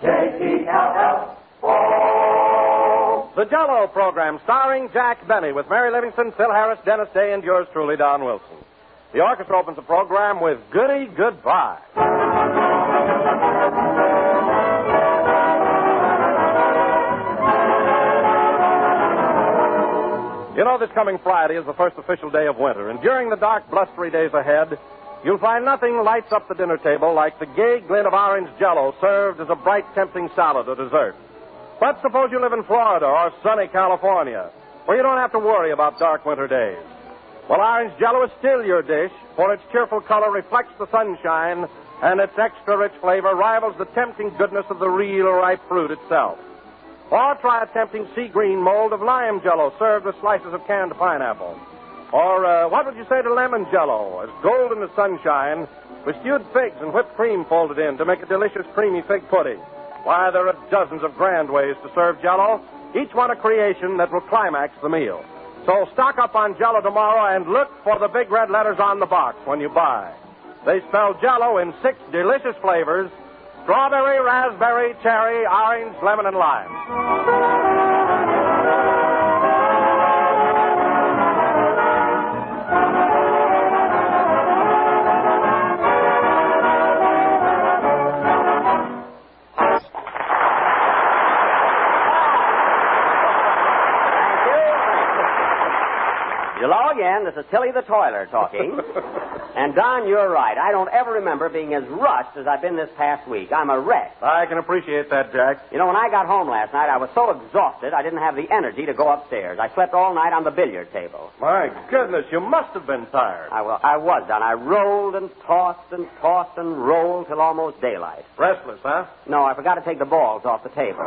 J-E-L-L-O. The Jell-O program starring Jack Benny with Mary Livingston, Phil Harris, Dennis Day, and yours truly, Don Wilson. The orchestra opens the program with Goody Goodbye. You know, this coming Friday is the first official day of winter, and during the dark, blustery days ahead, you'll find nothing lights up the dinner table like the gay glint of orange Jell-O served as a bright, tempting salad or dessert. But suppose you live in Florida or sunny California, where you don't have to worry about dark winter days. Well, orange Jell-O is still your dish, for its cheerful color reflects the sunshine, and its extra-rich flavor rivals the tempting goodness of the real ripe fruit itself. Or try a tempting sea-green mold of lime Jell-O served with slices of canned pineapple. Or what would you say to lemon Jell-O, as golden as sunshine, with stewed figs and whipped cream folded in to make a delicious creamy fig pudding? Why, there are dozens of grand ways to serve Jell-O, each one a creation that will climax the meal. So stock up on Jell-O tomorrow and look for the big red letters on the box when you buy. They spell Jell-O in 6 delicious flavors: strawberry, raspberry, cherry, orange, lemon, and lime. Hello again. This is Tilly the Toiler talking. And, Don, you're right. I don't ever remember being as rushed as I've been this past week. I'm a wreck. I can appreciate that, Jack. You know, when I got home last night, I was so exhausted I didn't have the energy to go upstairs. I slept all night on the billiard table. My goodness, you must have been tired. I was, Don. I rolled and tossed and tossed and rolled till almost daylight. Restless, huh? No, I forgot to take the balls off the table.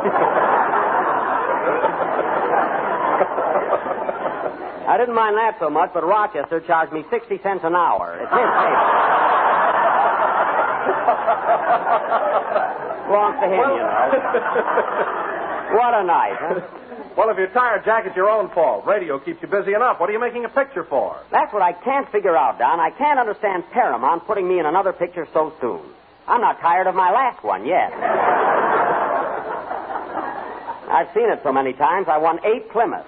I didn't mind that so much, but Rochester charged me 60 cents an hour. It's his table. Belongs to him, you know. What a night, huh? Well, if you're tired, Jack, it's your own fault. Radio keeps you busy enough. What are you making a picture for? That's what I can't figure out, Don. I can't understand Paramount putting me in another picture so soon. I'm not tired of my last one yet. I've seen it so many times, I won 8 Plymouths.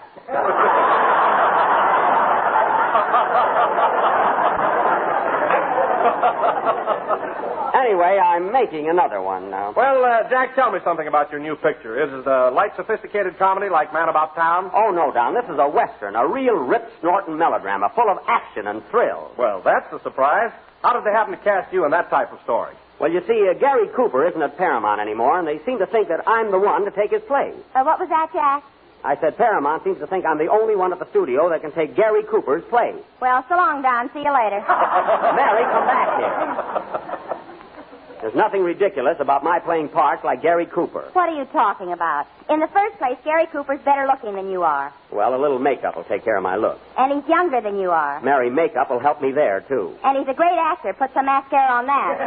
Anyway, I'm making another one now. Well, Jack, tell me something about your new picture. Is it a light, sophisticated comedy like Man About Town? Oh, no, Don. This is a Western, a real rip-snorting melodrama full of action and thrill. Well, that's a surprise. How did they happen to cast you in that type of story? Well, you see, Gary Cooper isn't at Paramount anymore, and they seem to think that I'm the one to take his place. What was that, Jack? I said Paramount seems to think I'm the only one at the studio that can take Gary Cooper's place. Well, so long, Don. See you later. Mary, come back here. There's nothing ridiculous about my playing parts like Gary Cooper. What are you talking about? In the first place, Gary Cooper's better looking than you are. Well, a little makeup will take care of my look. And he's younger than you are. Mary, makeup will help me there, too. And he's a great actor. Put some mascara on that.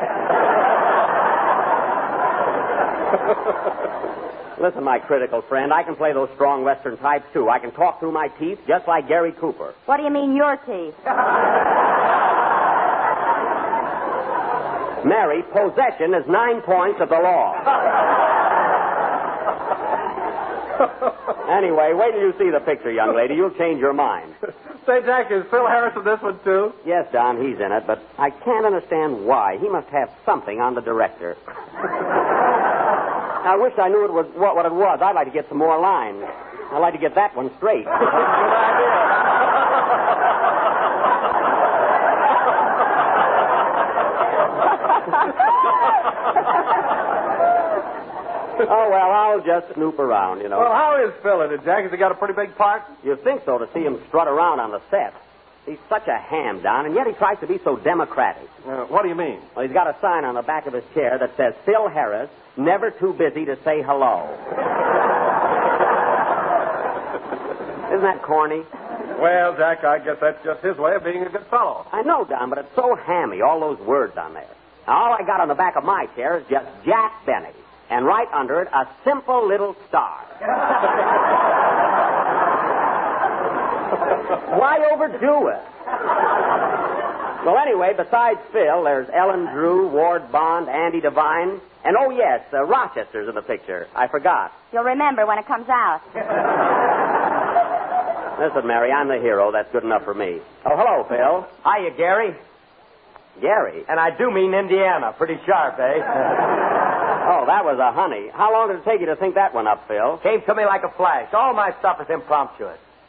Listen, my critical friend, I can play those strong Western types, too. I can talk through my teeth just like Gary Cooper. What do you mean, your teeth? Mary, possession is 9 points of the law. Anyway, wait till you see the picture, young lady. You'll change your mind. Say, Jack, is Phil Harris in this one, too? Yes, Don, he's in it, but I can't understand why. He must have something on the director. I wish I knew what it was. I'd like to get some more lines. I'd like to get that one straight. Good idea. Oh, well, I'll just snoop around, you know. Well, how is Phil in it, Jack? Has he got a pretty big part? You'd think so to see him strut around on the set. He's such a ham, Don, and yet he tries to be so democratic. What do you mean? Well, he's got a sign on the back of his chair that says, Phil Harris, never too busy to say hello. Isn't that corny? Well, Jack, I guess that's just his way of being a good fellow. I know, Don, but it's so hammy, all those words on there. Now, all I got on the back of my chair is just Jack Benny. And right under it, a simple little star. Why overdo it? Well, anyway, besides Phil, there's Ellen Drew, Ward Bond, Andy Devine, and, oh, yes, Rochester's in the picture. I forgot. You'll remember when it comes out. Listen, Mary, I'm the hero. That's good enough for me. Oh, hello, Phil. Hiya, Gary. Gary? And I do mean Indiana. Pretty sharp, eh? Oh, that was a honey. How long did it take you to think that one up, Phil? Came to me like a flash. All my stuff is impromptu.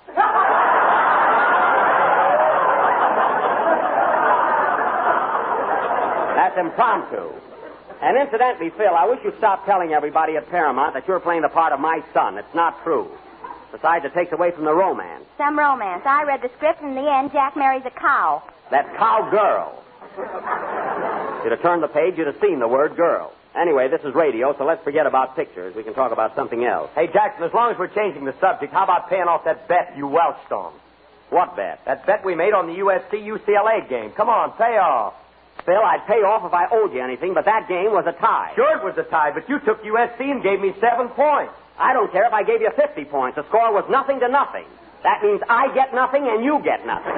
That's impromptu. And incidentally, Phil, I wish you'd stop telling everybody at Paramount that you're playing the part of my son. It's not true. Besides, it takes away from the romance. Some romance. I read the script, and in the end, Jack marries a cow. That cowgirl. If you'd have turned the page, you'd have seen the word girl. Anyway, this is radio, so let's forget about pictures. We can talk about something else. Hey, Jackson, as long as we're changing the subject, how about paying off that bet you welched on? What bet? That bet we made on the USC-UCLA game. Come on, pay off. Phil, I'd pay off if I owed you anything, but that game was a tie. Sure it was a tie, but you took USC and gave me 7 points. I don't care if I gave you 50 points. The score was nothing to nothing. That means I get nothing and you get nothing.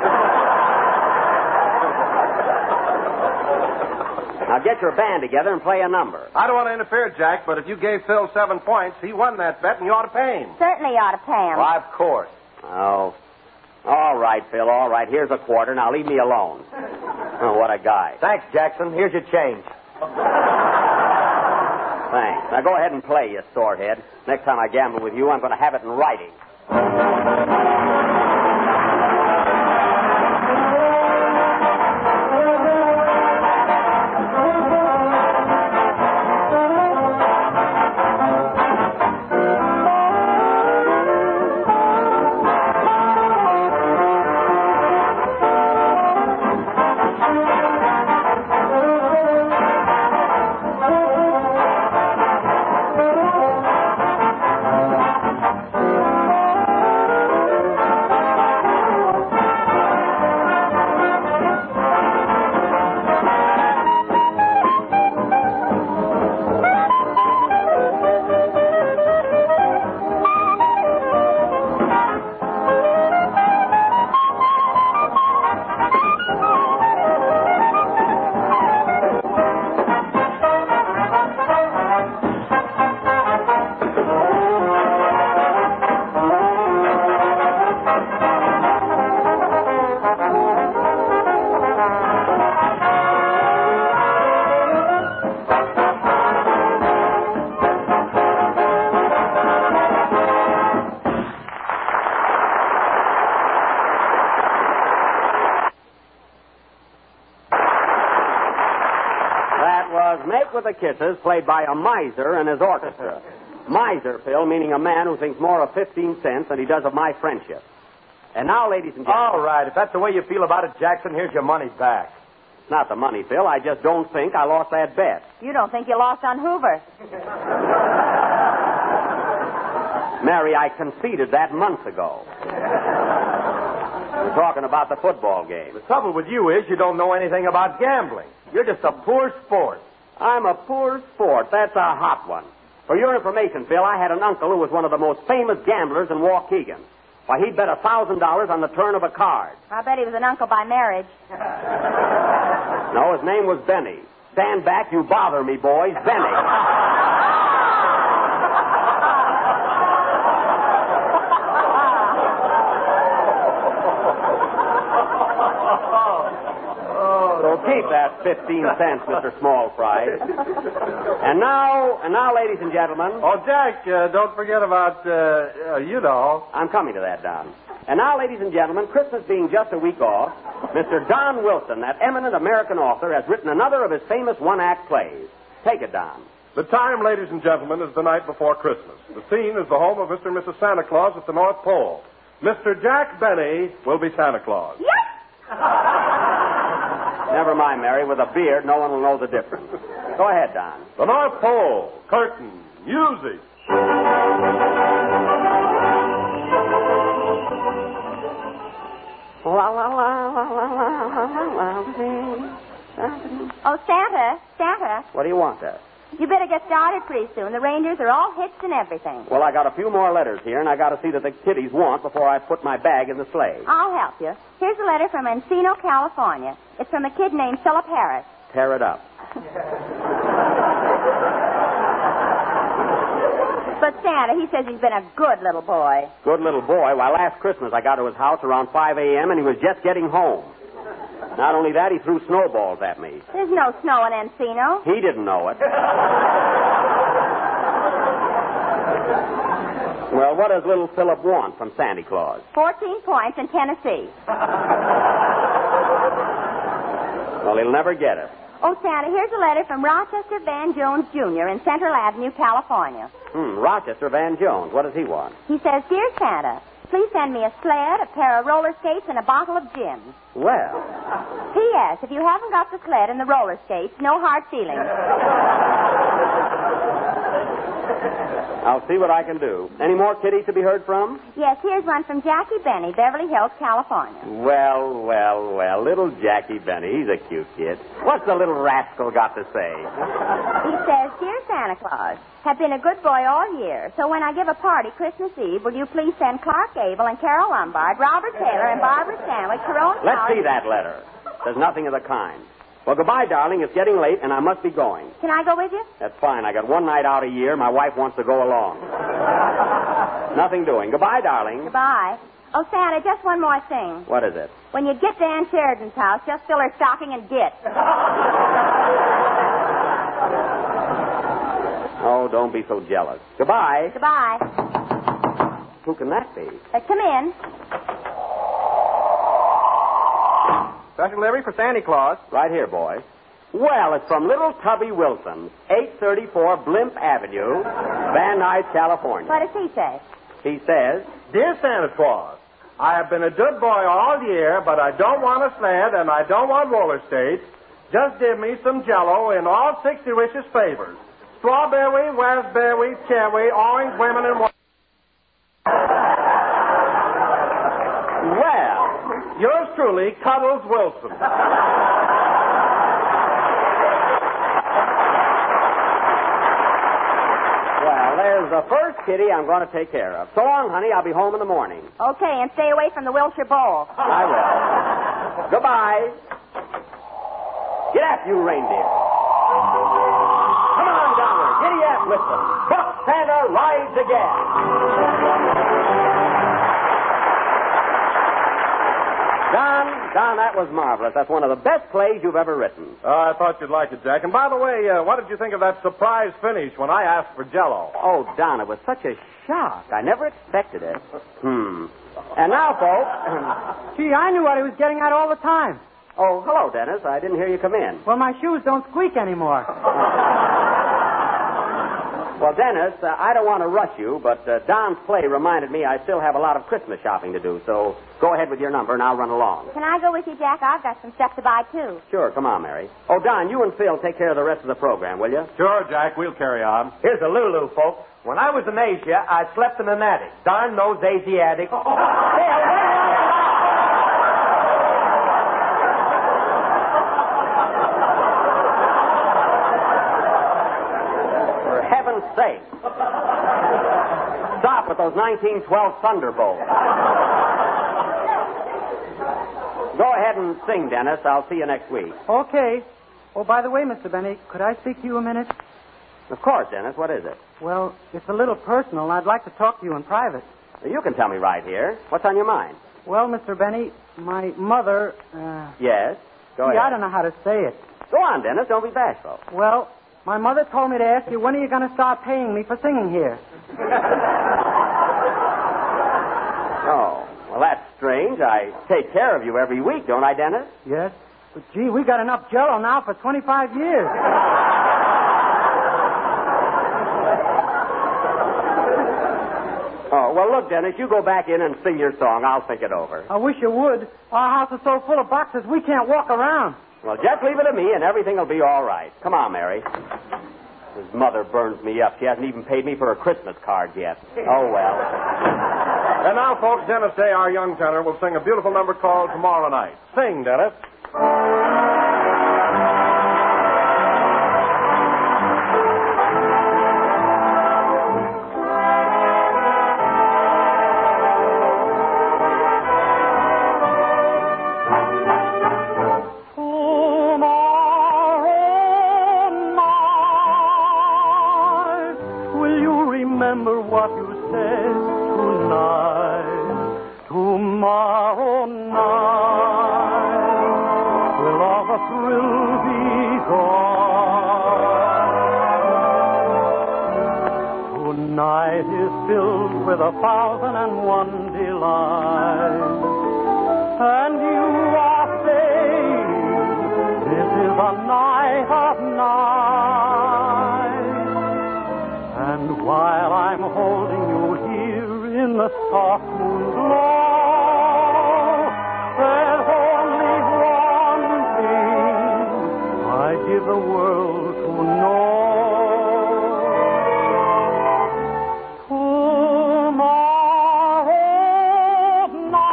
Now get your band together and play a number. I don't want to interfere, Jack, but if you gave Phil 7 points, he won that bet and you ought to pay him. Certainly you ought to pay him. Why, of course. Oh. All right, Phil, all right. Here's a quarter. Now leave me alone. Oh, what a guy. Thanks, Jackson. Here's your change. Thanks. Now go ahead and play, you sorehead. Next time I gamble with you, I'm going to have it in writing. Make with the Kisses, played by a miser and his orchestra. Miser, Phil, meaning a man who thinks more of 15 cents than he does of my friendship. And now, ladies and gentlemen... All right, if that's the way you feel about it, Jackson, here's your money back. It's not the money, Phil. I just don't think I lost that bet. You don't think you lost on Hoover. Mary, I conceded that months ago. We're talking about the football game. The trouble with you is you don't know anything about gambling. You're just a poor sport. I'm a poor sport. That's a hot one. For your information, Phil, I had an uncle who was one of the most famous gamblers in Waukegan. Why, he'd bet $1,000 on the turn of a card. I bet he was an uncle by marriage. No, his name was Benny. Stand back, you bother me, boys. Benny. Keep that 15 cents, Mr. Small Fry. And now, ladies and gentlemen... Oh, Jack, don't forget about, you know. I'm coming to that, Don. And now, ladies and gentlemen, Christmas being just a week off, Mr. Don Wilson, that eminent American author, has written another of his famous one-act plays. Take it, Don. The time, ladies and gentlemen, is the night before Christmas. The scene is the home of Mr. and Mrs. Santa Claus at the North Pole. Mr. Jack Benny will be Santa Claus. Yes! Never mind, Mary. With a beard, no one will know the difference. Go ahead, Don. The North Pole. Curtain. Music. Oh, Santa. What do you want there? You better get started pretty soon. The reindeers are all hitched and everything. Well, I got a few more letters here, and I got to see that the kiddies want before I put my bag in the sleigh. I'll help you. Here's a letter from Encino, California. It's from a kid named Philip Harris. Tear it up. But Santa, he says he's been a good little boy. Good little boy. Why, last Christmas I got to his house around 5 a.m., and he was just getting home. Not only that, he threw snowballs at me. There's no snow in Encino. He didn't know it. Well, what does little Philip want from Santa Claus? 14 points in Tennessee. Well, he'll never get it. Oh, Santa, here's a letter from Rochester Van Jones, Jr. in Central Avenue, California. Rochester Van Jones. What does he want? He says, Dear Santa, please send me a sled, a pair of roller skates, and a bottle of gin. Well. P.S. If you haven't got the sled and the roller skates, no hard feelings. I'll see what I can do. Any more kiddies to be heard from? Yes, here's one from Jackie Benny, Beverly Hills, California. Well. Little Jackie Benny. He's a cute kid. What's the little rascal got to say? He says, Dear Santa Claus, have been a good boy all year, so when I give a party Christmas Eve, will you please send Clark Gable and Carol Lombard, Robert Taylor, and Barbara Stanwyck, Tyrone Let's see that letter. There's nothing of the kind. Well, goodbye, darling. It's getting late, and I must be going. Can I go with you? That's fine. I got one night out a year. My wife wants to go along. Nothing doing. Goodbye, darling. Goodbye. Oh, Santa, just one more thing. What is it? When you get to Aunt Sheridan's house, just fill her stocking and get. Oh, don't be so jealous. Goodbye. Goodbye. Who can that be? Come in. Special delivery for Santa Claus. Right here, boy. Well, it's from little Tubby Wilson, 834 Blimp Avenue, Van Nuys, California. What does he say? He says, Dear Santa Claus, I have been a good boy all year, but I don't want a sled and I don't want roller skates. Just give me some Jell-O in all 60 richest flavors. Strawberry, raspberry, cherry, orange, lemon, and white. well, Yours truly, Cuddles Wilson. well, there's the first kitty I'm going to take care of. So long, honey. I'll be home in the morning. Okay, and stay away from the Wilshire Bowl. I will. Goodbye. Get up, you reindeer. Come on, Donner. Giddy up with them. Buck Santa rides again. Don, that was marvelous. That's one of the best plays you've ever written. I thought you'd like it, Jack. And by the way, what did you think of that surprise finish when I asked for Jell-O? Oh, Don, it was such a shock. I never expected it. And now, folks... Gee, I knew what he was getting at all the time. Oh, hello, Dennis. I didn't hear you come in. Well, my shoes don't squeak anymore. Well, Dennis, I don't want to rush you, but Don's play reminded me I still have a lot of Christmas shopping to do, so go ahead with your number and I'll run along. Can I go with you, Jack? I've got some stuff to buy, too. Sure, come on, Mary. Oh, Don, you and Phil take care of the rest of the program, will you? Sure, Jack. We'll carry on. Here's a Lulu, folks. When I was in Asia, I slept in an attic. Darn those Asiatics. For heaven's sake. Stop with those 1912 Thunderbolts. Go ahead and sing, Dennis. I'll see you next week. Okay. Oh, by the way, Mr. Benny, could I speak to you a minute? Of course, Dennis. What is it? Well, it's a little personal, and I'd like to talk to you in private. You can tell me right here. What's on your mind? Well, Mr. Benny, my mother, Yes? Go gee, ahead. I don't know how to say it. Go on, Dennis. Don't be bashful. Well, my mother told me to ask you, when are you going to start paying me for singing here? Oh, well, that's strange. I take care of you every week, don't I, Dennis? Yes. But, gee, we got enough Jell-O now for 25 years. Oh, well, look, Dennis, you go back in and sing your song. I'll think it over. I wish you would. Our house is so full of boxes, we can't walk around. Well, just leave it to me, and everything will be all right. Come on, Mary. His mother burns me up. She hasn't even paid me for a Christmas card yet. Oh, well. And now, folks, Dennis Day, our young tenor, will sing a beautiful number called Tomorrow Night. Sing, Dennis. remember what you said tonight? Tomorrow night will all the thrill be gone? Tonight is filled with 1,001 delights, and you are saying this is a night of nights. And while I'm holding you here in the soft moon glow, there's only one thing I give the world to know. Tomorrow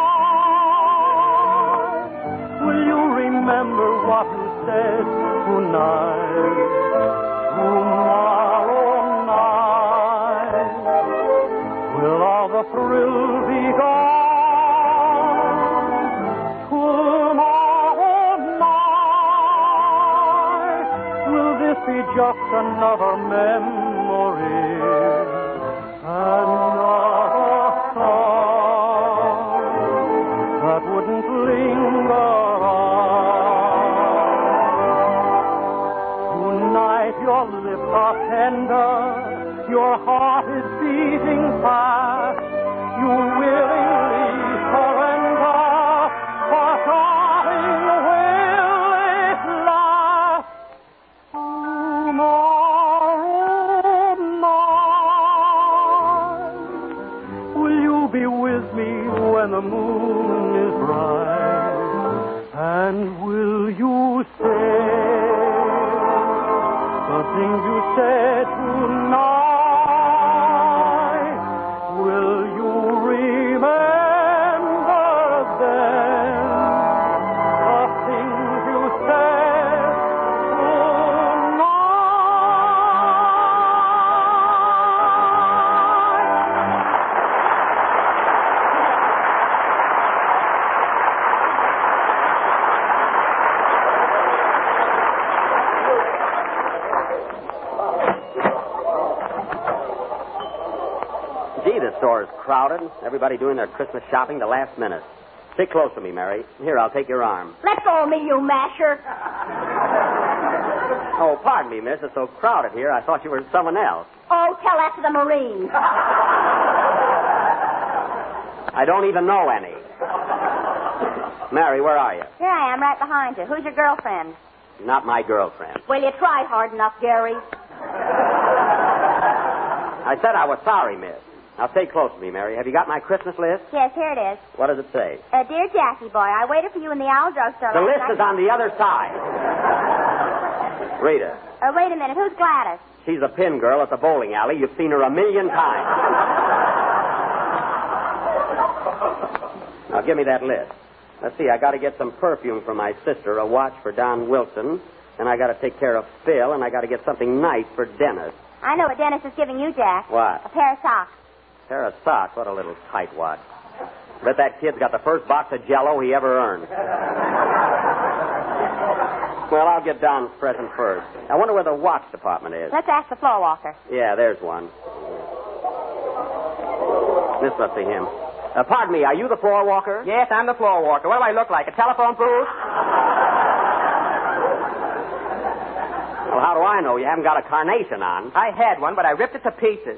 night, will you remember what you said tonight? Tomorrow night, will all the thrill be gone? Tomorrow night, will this be just another memory? Another song that wouldn't linger on? Tonight your lips are tender, your heart is beating fast. You willingly surrender, for darling, will it last? Tomorrow night, will you be with me when the moon is bright? And will you say the things you said tonight? Will you remember them? The things you said tonight? Gee, the store is crowded. Everybody doing their Christmas shopping the last minute. Stick close to me, Mary. Here, I'll take your arm. Let go of me, you masher. Oh, pardon me, miss. It's so crowded here. I thought you were someone else. Oh, tell that to the Marines. I don't even know any. Mary, where are you? Here I am, right behind you. Who's your girlfriend? Not my girlfriend. Well, you tried hard enough, Gary. I said I was sorry, miss. Now, stay close to me, Mary. Have you got my Christmas list? Yes, here it is. What does it say? Dear Jackie boy, I waited for you in the Owl drugstore The last list night. is on the other side. Read it. Wait a minute. Who's Gladys? She's a pin girl at the bowling alley. You've seen her 1,000,000 times. Now, give me that list. Let's see. I got to get some perfume for my sister, a watch for Don Wilson, and I got to take care of Phil, and I got to get something nice for Dennis. I know what Dennis is giving you, Jack. What? A pair of socks. Pair of socks. What a little tightwad. Bet that kid's got the first box of Jell-O he ever earned. Well, I'll get Don's present first. I wonder where the watch department is. Let's ask the floor walker. Yeah, there's one. This must be him. Pardon me, are you the floor walker? Yes, I'm the floor walker. What do I look like, a telephone booth? Well, how do I know? You haven't got a carnation on. I had one, but I ripped it to pieces.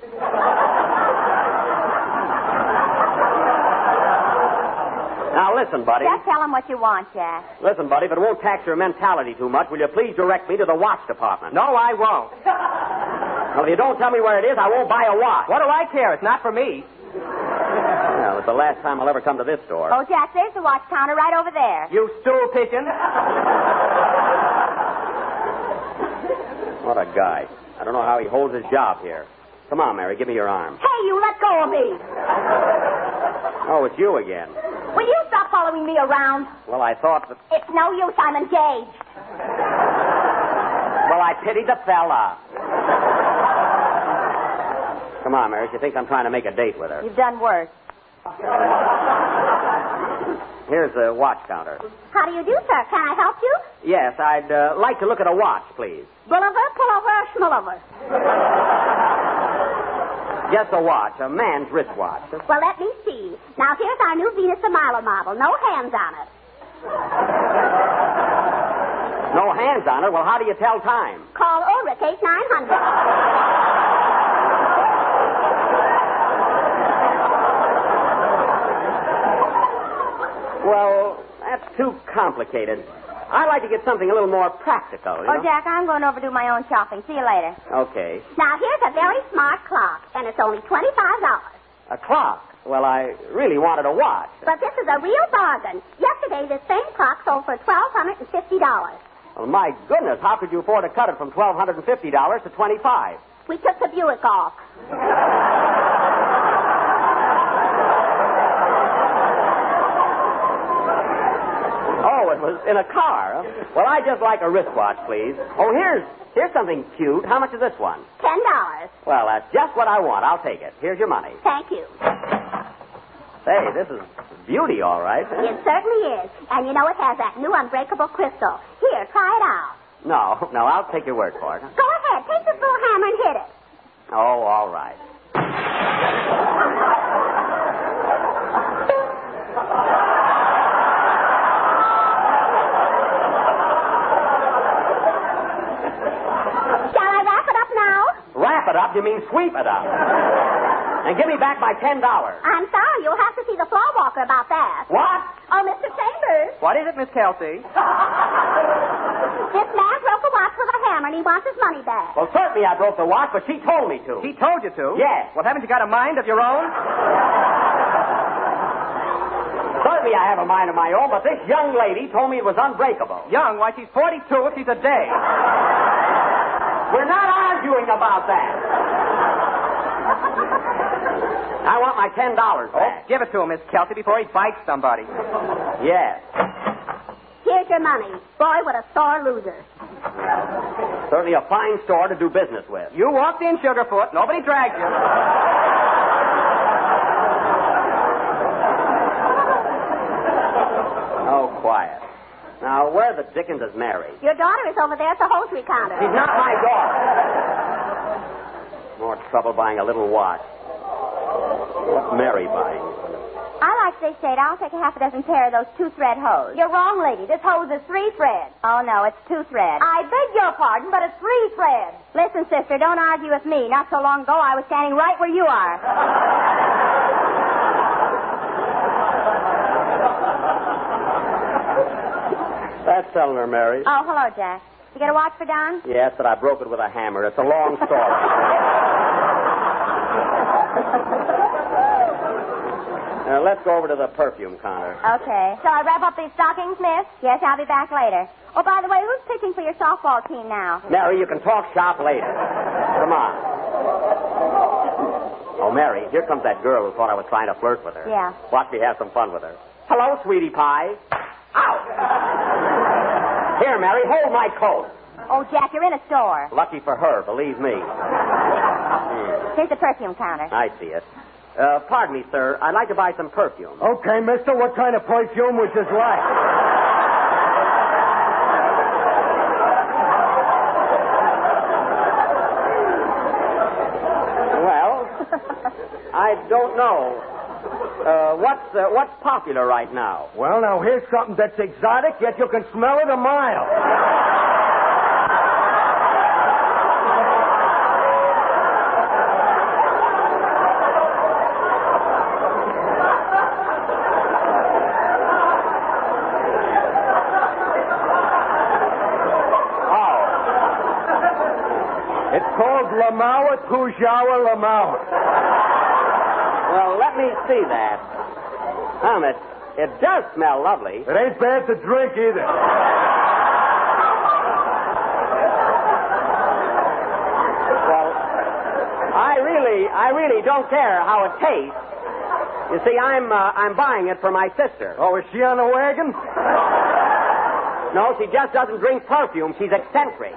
Now, listen, buddy. Just tell him what you want, Jack. Listen, buddy, if it won't tax your mentality too much, will you please direct me to the watch department? No, I won't. Well, if you don't tell me where it is, I won't buy a watch. What do I care? It's not for me. Well, it's the last time I'll ever come to this store. Oh, Jack, there's the watch counter right over there. You stool pigeon. What a guy. I don't know how he holds his job here. Come on, Mary, give me your arm. Hey, you let go of me. Oh, it's you again. Will you stop following me around? Well, I thought that... It's no use. I'm engaged. Well, I pity the fella. Come on, Mary. She thinks I'm trying to make a date with her. You've done worse. Here's the watch counter. How do you do, sir? Can I help you? Yes, I'd like to look at a watch, please. Gulliver, pullover, schmullover. Just a watch, a man's wristwatch. Well, let me see. Now, here's our new Venus de Milo model. No hands on it. No hands on it? Well, how do you tell time? Call Ulrich 8900. Well, that's too complicated. I'd like to get something a little more practical. You know? Jack, I'm going over to do my own shopping. See you later. Okay. Now, here's a very smart clock, and it's only $25. A clock? Well, I really wanted a watch. But this is a real bargain. Yesterday, this same clock sold for $1,250. Well, my goodness, how could you afford to cut it from $1,250 to $25? We took the Buick off. Oh, it was in a car. Huh? Well, I'd just like a wristwatch, please. Oh, here's something cute. How much is this one? $10. Well, that's just what I want. I'll take it. Here's your money. Thank you. Hey, this is beauty, all right. It certainly is. And you know it has that new unbreakable crystal. Here, try it out. No, I'll take your word for it. Go ahead. Take this little hammer and hit it. Oh, all right. Shall I wrap it up now? Wrap it up? You mean sweep it up? And give me back my $10. I'm sorry. You'll have to see the floor walker about that. What? Oh, Mr. Chambers. What is it, Miss Kelsey? This man broke a watch with a hammer, and he wants his money back. Well, certainly I broke the watch, but she told me to. He told you to? Yes. Well, haven't you got a mind of your own? Certainly I have a mind of my own, but this young lady told me it was unbreakable. Young? Why, she's 42 if she's a day. We're not arguing about that. I want my $10 back. Give it to him, Miss Kelsey, before he bites somebody. Yes. Here's your money. Boy, what a sore loser. Certainly a fine store to do business with. You walked in, Sugarfoot. Nobody dragged you. Oh, quiet. Now, where the dickens is Mary? Your daughter is over there at the hosiery counter. She's not my daughter. More trouble buying a little watch. What's Mary buying? I like this shade. I'll take a half a dozen pair of those 2-thread hose. You're wrong, lady. This hose is 3 threads. Oh, no, it's 2 thread. I beg your pardon, but it's 3 threads. Listen, sister, don't argue with me. Not so long ago, I was standing right where you are. That's selling her, Mary. Oh, hello, Jack. You get a watch for Don? Yes, but I broke it with a hammer. It's a long story. Now, let's go over to the perfume counter. Okay. Shall I wrap up these stockings, miss? Yes, I'll be back later. Oh, by the way, who's pitching for your softball team now? Mary, you can talk shop later. Come on. Oh, Mary, here comes that girl who thought I was trying to flirt with her. Yeah. Watch me have some fun with her. Hello, sweetie pie. Ow! Here, Mary, hold my coat. Oh, Jack, you're in a store. Lucky for her, believe me. Here's the perfume counter. I see it. Pardon me, sir. I'd like to buy some perfume. Okay, mister, what kind of perfume would you like? Well, I don't know. What's popular right now? Well, now, here's something that's exotic, yet you can smell it a mile. It's called Lamawa Tujawa Lamawa. Well, let me see that. It does smell lovely. It ain't bad to drink either. Well, I really don't care how it tastes. You see, I'm buying it for my sister. Oh, is she on the wagon? No, she just doesn't drink perfume. She's eccentric.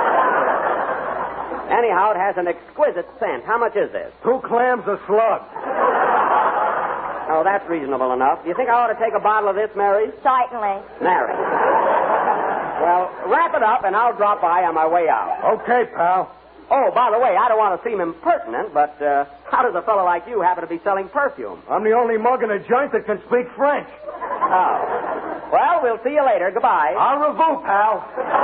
Anyhow, it has an exquisite scent. How much is this? 2 clams a slug. Oh, that's reasonable enough. Do you think I ought to take a bottle of this, Mary? Certainly. Mary. Well, wrap it up, and I'll drop by on my way out. Okay, pal. Oh, by the way, I don't want to seem impertinent, but how does a fellow like you happen to be selling perfume? I'm the only mug in a joint that can speak French. Oh. Well, we'll see you later. Goodbye. Au revoir, pal.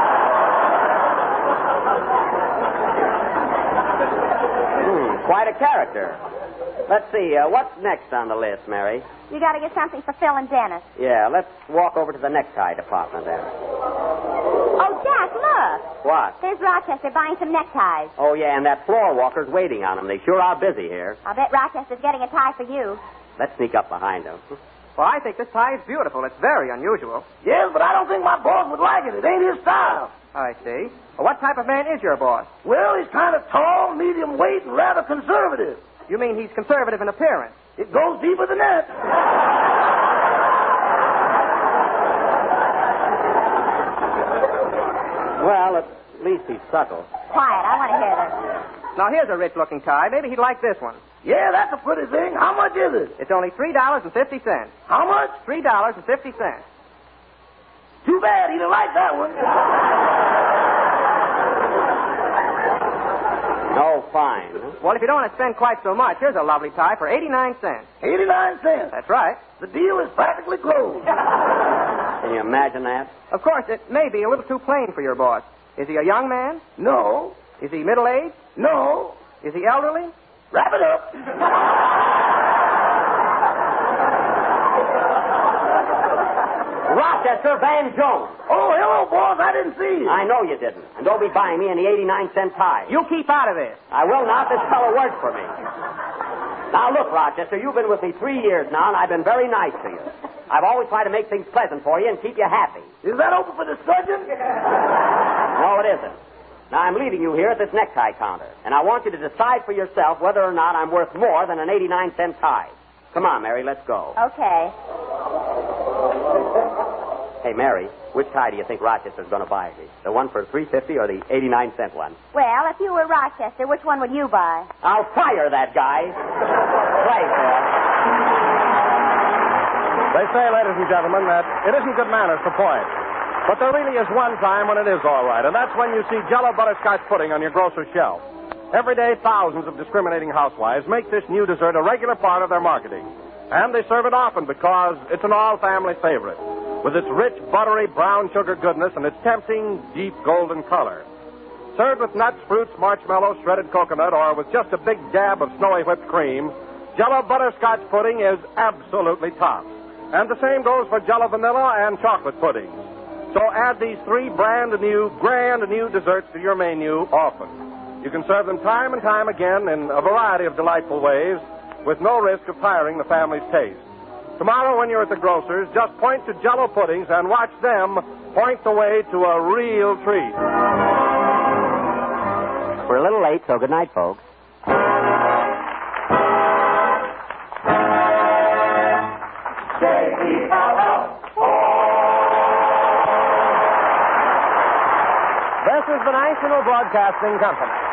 Quite a character. Let's see, what's next on the list, Mary? You got to get something for Phil and Dennis. Yeah, let's walk over to the necktie department then. Oh, Jack, look. What? There's Rochester buying some neckties. Oh, yeah, and that floor walker's waiting on him. They sure are busy here. I'll bet Rochester's getting a tie for you. Let's sneak up behind him. Well, I think this tie is beautiful. It's very unusual. Yes, but I don't think my boss would like it. It ain't his style. I see. Well, what type of man is your boss? Well, he's kind of tall, medium weight, and rather conservative. You mean he's conservative in appearance? It goes deeper than that. Well, at least he's subtle. Quiet, I want to hear this. Now, here's a rich-looking tie. Maybe he'd like this one. Yeah, that's a pretty thing. How much is it? It's only $3.50. How much? $3.50. Too bad. He didn't like that one. No, fine. Well, if you don't want to spend quite so much, here's a lovely tie for 89 cents. 89 cents. That's right. The deal is practically closed. Can you imagine that? Of course, it may be a little too plain for your boss. Is he a young man? No. Is he middle-aged? No. Is he elderly? Wrap it up. Rochester Van Jones. Oh, hello, boss. I didn't see you. I know you didn't. And don't be buying me any 89-cent ties. You keep out of this. I will not. This fellow works for me. Now, look, Rochester, you've been with me 3 years now, and I've been very nice to you. I've always tried to make things pleasant for you and keep you happy. Is that open for discussion? No, it isn't. Now, I'm leaving you here at this necktie counter, and I want you to decide for yourself whether or not I'm worth more than an 89-cent tie. Come on, Mary, let's go. Okay. Hey, Mary, which tie do you think Rochester's going to buy me? The one for $3.50 or the 89-cent one? Well, if you were Rochester, which one would you buy? I'll fire that guy. Play, Phil. They say, ladies and gentlemen, that it isn't good manners to point. But there really is one time when it is all right, and that's when you see Jell-O butterscotch pudding on your grocer's shelf. Every day, thousands of discriminating housewives make this new dessert a regular part of their marketing. And they serve it often because it's an all-family favorite, with its rich, buttery, brown sugar goodness and its tempting, deep golden color. Served with nuts, fruits, marshmallows, shredded coconut, or with just a big dab of snowy whipped cream, Jell-O butterscotch pudding is absolutely tops. And the same goes for Jell-O vanilla and chocolate puddings. So add these three brand new desserts to your menu often. You can serve them time and time again in a variety of delightful ways with no risk of tiring the family's taste. Tomorrow when you're at the grocer's, just point to Jell-O puddings and watch them point the way to a real treat. We're a little late, so good night, folks. This is the National Broadcasting Company.